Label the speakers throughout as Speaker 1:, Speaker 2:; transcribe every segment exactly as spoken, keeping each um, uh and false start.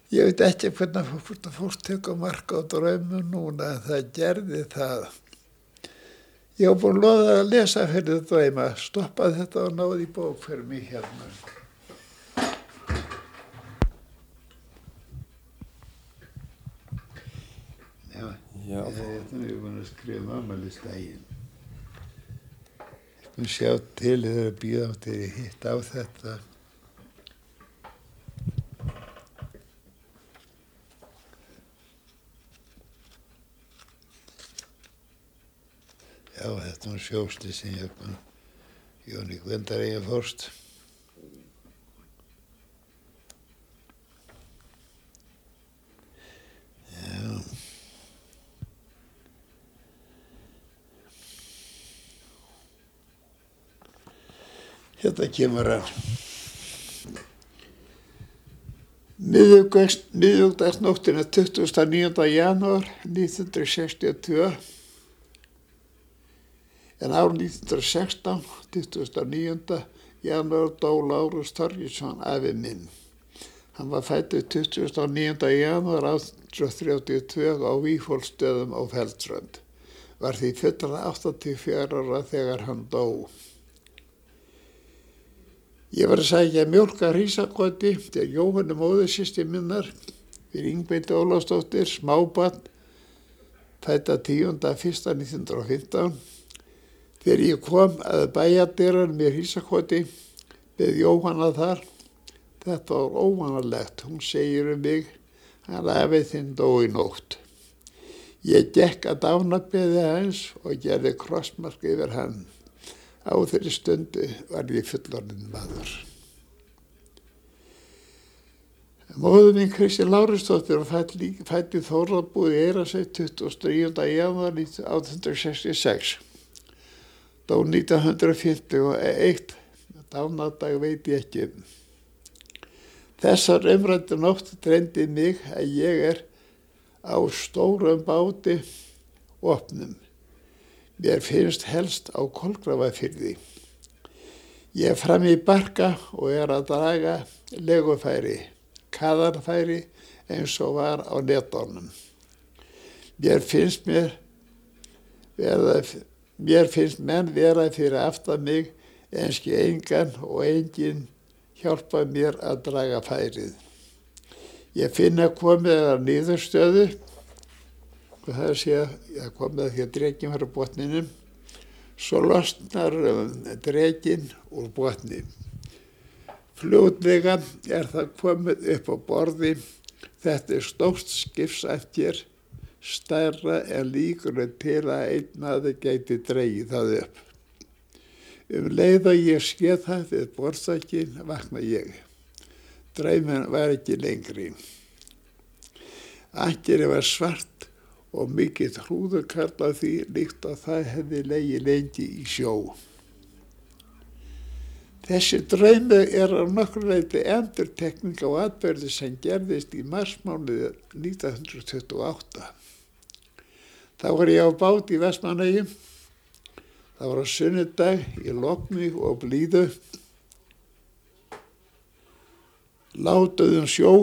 Speaker 1: Ég veit ekki hvernig hvort að fólk tekur mark á draumum núna, en það gerði það. Ég var búin að lofa að lesa fyrir drauma, stoppaði þetta og náði í bók fyrir mig hérna. Já,
Speaker 2: Já.
Speaker 1: þetta er ég búin að skrifa afmælisdaginn. Ég búin að sjá til þegar að bíða átti að hitta á þetta. Já, þetta var sjósli sem ég kom. Jóni Gvendar eigin fórst. Já. Hérna kemur hann. Miðvikudagsnóttina tuttugasta og níunda janúar nítján hundruð sextíu og tvö. En ár nítján hundruð og sextán, tuttugasta og níunda janúar dó Lárus Þorgeirsson, afi minn. Hann var fæddur tuttugasta og níunda janúar átján hundruð þrjátíu og tvö á Víghólsstöðum á Fellsrönd. Var því fullra áttatíu og fjögurra ára þegar hann dó. Ég var að sækja mjólk að Hrísakoti til Jóhannu móðursystur minnar fyrir Ingveldi Ólafsdóttur, smábarn, fædda tíunda fyrsta nítján hundruð og fimmtán. Þegar ég kom að bæjardyrunum í Hrísakoti við Jóhanna þar, þetta var óvanalegt. Hún segir um mig, hann afi þinn dó í nótt. Ég gekk að dánarbeði hans og gerði krossmark yfir hann. Á þeirri stundu var ég fullorðinn maður. Móðir mín Kristín Lárusdóttir var fædd í Þórðarbúð í Eyrarsveit tuttugasta og níunda janúar átján hundruð sextíu og sex. Dó nítján hundruð fimmtíu og eitt, dánardag veit ég ekki um. Þessar umræddu nótt dreymdi mig að ég er á stórum báti opnum. Mér finnst helst á Kolgrafafirði. Ég er fram í barka og er að draga legufæri, kaðarfæri eins og var á netunum. Mér finnst mér verða, mér finnst menn vera fyrir aftan mig enski engan og enginn hjálpa mér að draga færið. Ég finn að komið að niðurstöðu. Það sé að komið því að drekinn var á botninum, svo losnar drekinn úr botni. Fljótlega er það komið upp á borði. Þetta er stórt skipsættjér, stærra en líkur til að einn maður gæti dregið það upp. Um leið og ég sé það við borðsækin vakna ég. Drauminn var ekki lengri. Akkeri var svart og mikið hrúðurkarl af því líkt að það hefði legið lengi í sjó. Þessi draumur er á nokkru leyti endurtekning á atburði sem gerðist í marsmánuði nítján hundruð tuttugu og átta. Þá var ég á bát í Vestmannaeyjum. Það var á sunnudag í logni og blíðu. Látuðum sjó.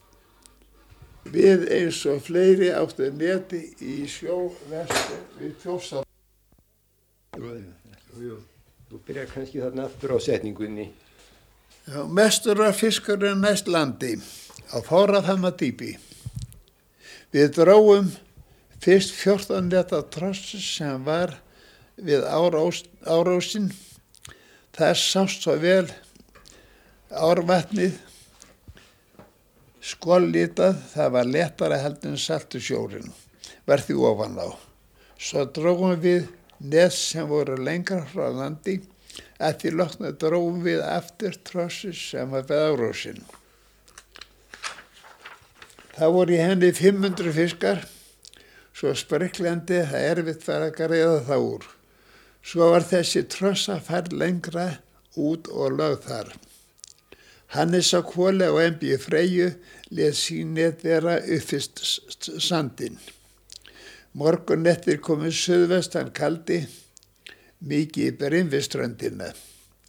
Speaker 1: Við eins og fleiri áttu neti í sjó vestur við Þjórsá.
Speaker 2: Jú, þú byrjar kannski þarna aftur á setningunni.
Speaker 1: Já, mestur var fiskurinn næst landi á Fárafhammadýpi. Við dróum fyrst fjórtán neta tross sem var við árós, árósin. Það sást svo vel árvatnið. Skollitað, það var léttara heldur en saltur sjórinn, var því ofan á. Svo drógum við net sem voru lengra frá landi, að því lokna drógum við aftur trossis sem var við árósin. Það voru í henni fimm hundruð fiskar, svo spriklandi að erfitt var að greiða það úr. Svo var þessi trossa færð lengra út og lögð þar. Hannes á Kvóli og M B Freyju lét sín net vera uppfyrst sandinn. Morgun eftir komið suðvestan kaldi, mikið í byrjun við ströndina.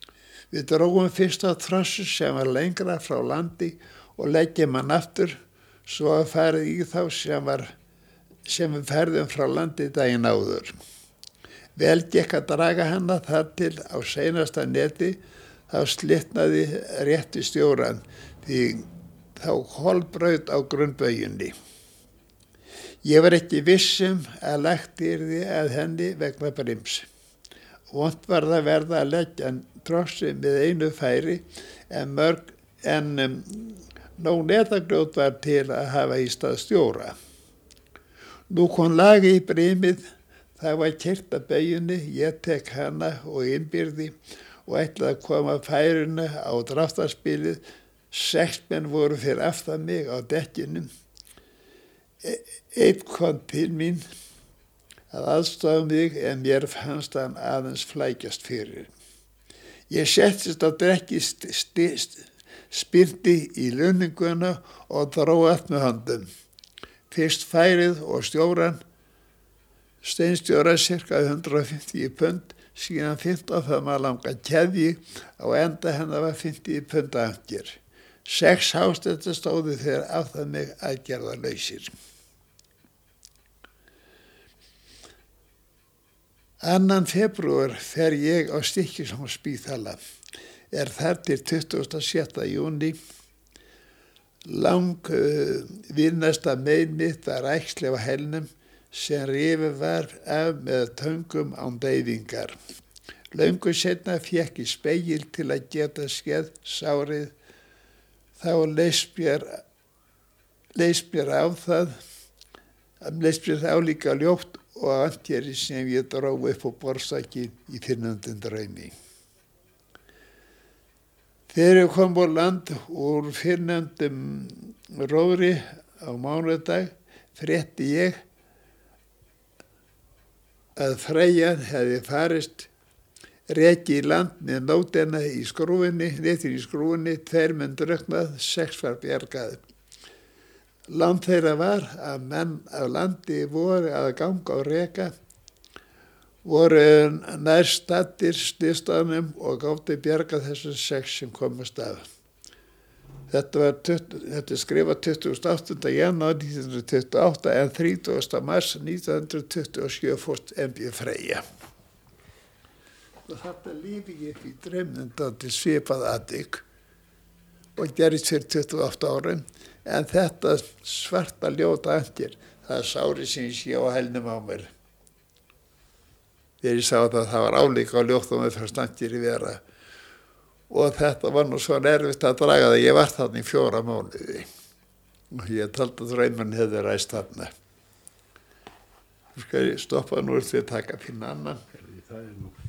Speaker 1: Við drógum fyrsta trossu sem var lengra frá landi og leggjum hann aftur, svo að farið í þá sem, var, sem við ferðum frá landi daginn áður. Vel gekk að draga hana þar til á seinasta neti, þá slitnaði rétti stjóran því þá holbraut á grunnbauginni. Ég var ekki vissum að lagt yrði að henni vegna brims. Vont var það verða að leggja trossi með einu færi en mörg en um, nóg netagrjót var til að hafa í stað stjóra. Nú kom lagi í brimið, það var keyrt að bauginni, ég tek hana og innbyrði og ætlaði að koma færinu á dráttarspilið. Sex menn voru fyrir aftan mig á dekkinu. E Einn kom til mín að aðstofa mig en mér fannst hann aðeins flækjast fyrir. Ég settist á dekki, spyrnti í launinguna og dró allt með höndum. Fyrst færið og stjóran, steinstjóra cirka hundrað og fimmtíu pund, síðan fimmtán faðma langa keðju og enda hennar var fimmtíu pund angir. Sex hástöðar stóðu þegar aftan mig aðgerðarlausir. Annan febrúar fer ég á Stykkishólmsspítala. Er þar til tuttugasta og sjötta júní. Lang uh, vinnasta mein mitt var æxli á hælnum sem rifið var af með töngum án deyfingar. Löngu seinna fékk ég spegil til að geta skeð sárið. Þá leist mér, leist mér á það, leist mér á líka ljótt og andgeri sem ég dró upp á borðstaki í fyrrnefndum draumi. Þegar ég kom á land úr fyrrnefndum róðri á mánudag, frétti ég að Freyja hefði farist reki í land með nótina í skrúfinni, netin í skrúfinni, tveir menn drukknað, sex var bjargað. Land þeirra var að menn af landi voru að ganga og reka, voru nær staddir slystaðnum og gátu bjargað þessum sex sem komast af. Þetta var þetta skrifað tuttugasta og áttunda janúar nítján hundruð tuttugu og átta en þrítugasta mars nítján hundruð tuttugu og sjö fórst M B Freyja. Og þetta lífi ég upp í draumnum til svipað atvik og gerist fyrir tuttugu og átta árum. En þetta svarta ljóta angir, það er sárið sem ég sé á hælnum á mér. Þegar ég sá það, það var álíka á ljótt og með fyrst angir í vera. Og þetta var nú svo erfitt að draga það, ég var þarna í fjóra mánuði. Og ég taldi að drauman hefði ræst þarna. Þú skal ég stoppa nú til að taka finna annan.
Speaker 2: Það er nú